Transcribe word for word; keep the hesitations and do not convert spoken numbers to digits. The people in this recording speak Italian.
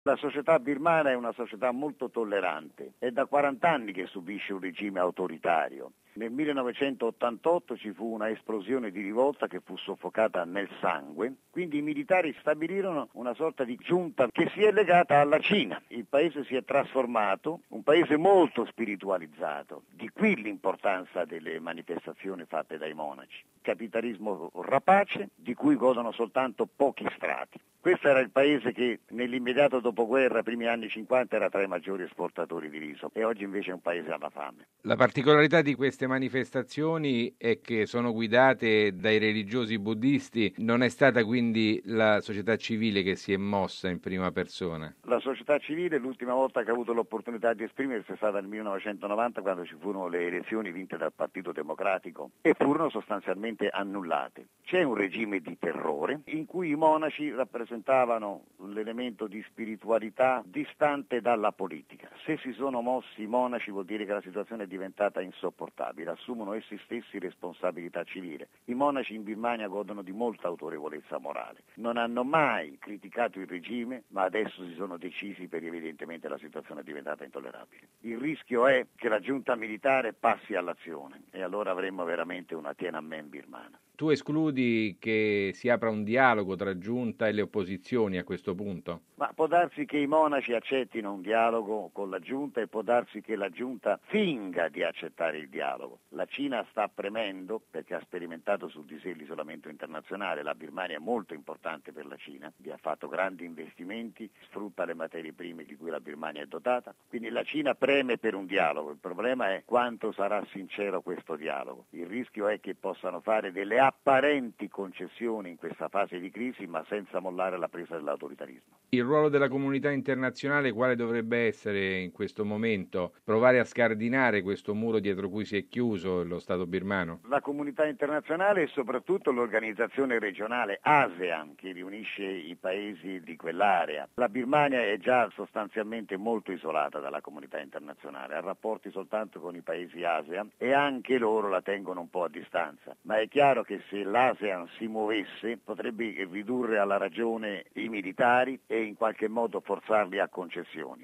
La società birmana è una società molto tollerante, è da quaranta anni che subisce un regime autoritario. Nel millenovecentottantotto ci fu una esplosione di rivolta che fu soffocata nel sangue, quindi i militari stabilirono una sorta di giunta che si è legata alla Cina. Il paese si è trasformato, un paese molto spiritualizzato, di qui l'importanza delle manifestazioni fatte dai monaci. Capitalismo rapace, di cui godono soltanto pochi strati. Questo era il paese che nell'immediato dopoguerra, primi anni cinquanta, era tra i maggiori esportatori di riso e oggi invece è un paese alla fame. La particolarità di queste manifestazioni è che sono guidate dai religiosi buddisti, non è stata quindi la società civile che si è mossa in prima persona? La società civile l'ultima volta che ha avuto l'opportunità di esprimersi è stata nel millenovecentonovanta, quando ci furono le elezioni vinte dal Partito Democratico e furono sostanzialmente annullate. C'è un regime di terrore in cui i monaci rappresentavano l'elemento di spiritualità distante dalla politica. Se si sono mossi i monaci vuol dire che la situazione è diventata insopportabile, assumono essi stessi responsabilità civile. I monaci in Birmania godono di molta autorevolezza morale, non hanno mai criticato il regime, ma adesso si sono decisi perché evidentemente la situazione è diventata intollerabile. Il rischio è che la giunta militare passi all'azione e allora avremmo veramente una Tiananmen birmana. Tu escludi che si apra un dialogo tra giunta e le opposizioni a questo punto? Ma può darsi che i monaci accettino un dialogo con la giunta e può darsi che la giunta finga di accettare il dialogo. La Cina sta premendo perché ha sperimentato su di sé l'isolamento internazionale. La Birmania è molto importante per la Cina, vi ha fatto grandi investimenti, sfrutta le materie prime di cui la Birmania è dotata, quindi la Cina preme per un dialogo. Il problema è quanto sarà sincero questo dialogo. Il rischio è che possano fare delle apparenti concessioni in questa fase di crisi, ma senza mollare la presa dell'autoritarismo. Il ruolo della comunità internazionale quale dovrebbe essere in questo momento? Provare a scardinare questo muro dietro cui si è chiuso lo Stato birmano? La comunità internazionale e soprattutto l'organizzazione regionale ASEAN, che riunisce i paesi di quell'area. La Birmania è già sostanzialmente molto isolata dalla comunità internazionale, ha rapporti soltanto con i paesi ASEAN e anche loro la tengono un po' a distanza. Ma è chiaro che se l'ASEAN si muovesse potrebbe ridurre alla ragione i militari e in qualche modo forzarli a concessioni.